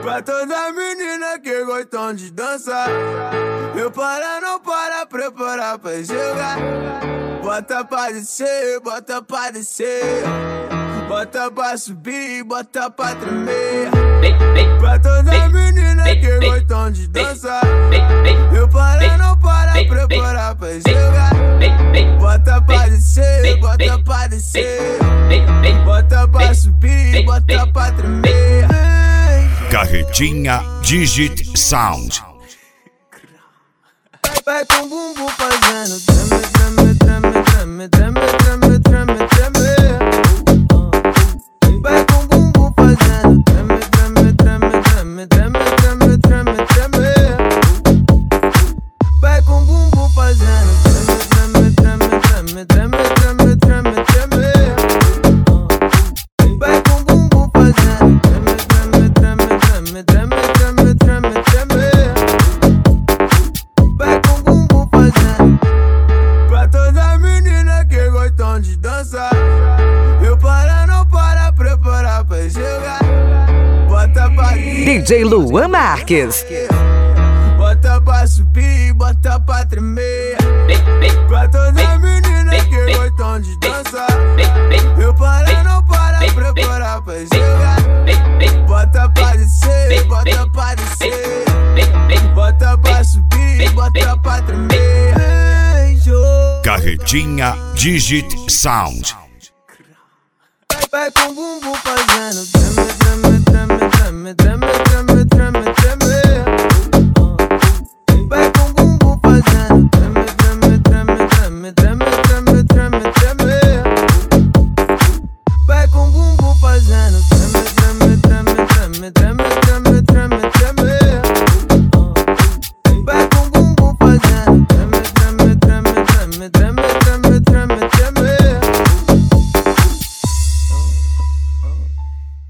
Pra toda menina que gostam de dançar, eu para, não para, preparar pra jogar. Bota pra descer, bota pra descer, bota pra subir, bota pra tremer. Pra toda menina que gostam de dançar, eu para, não para, preparar pra jogar. Bota pra descer, bota pra descer, bota pra subir, bota pra tremer. Carretinha Digit Sound. Vai com o bumbum fazendo treme, treme, treme, treme, treme, treme, treme, treme. Vai com o bumbum fazendo treme, treme, treme, treme, treme, treme, treme, treme. Vai com o bumbum fazendo treme, treme, treme, treme, treme, treme, treme. Vai com o bumbum fazendo treme, treme, treme, treme, treme, treme, treme. Vai com o bumbum fazendo. Pra toda menina que gostam de dançar, eu para, não para, preparar pra jogar. Bota pra DJ Luan Marques. Bota pra subir, bota pra tremer. Pra toda menina que gostam de dançar, eu para, não para, preparar pra jogar. Bota pra descer, bota pra descer, bota pra subir, bota pra tremer. Carretinha Digit Sound. Vai com o bumbum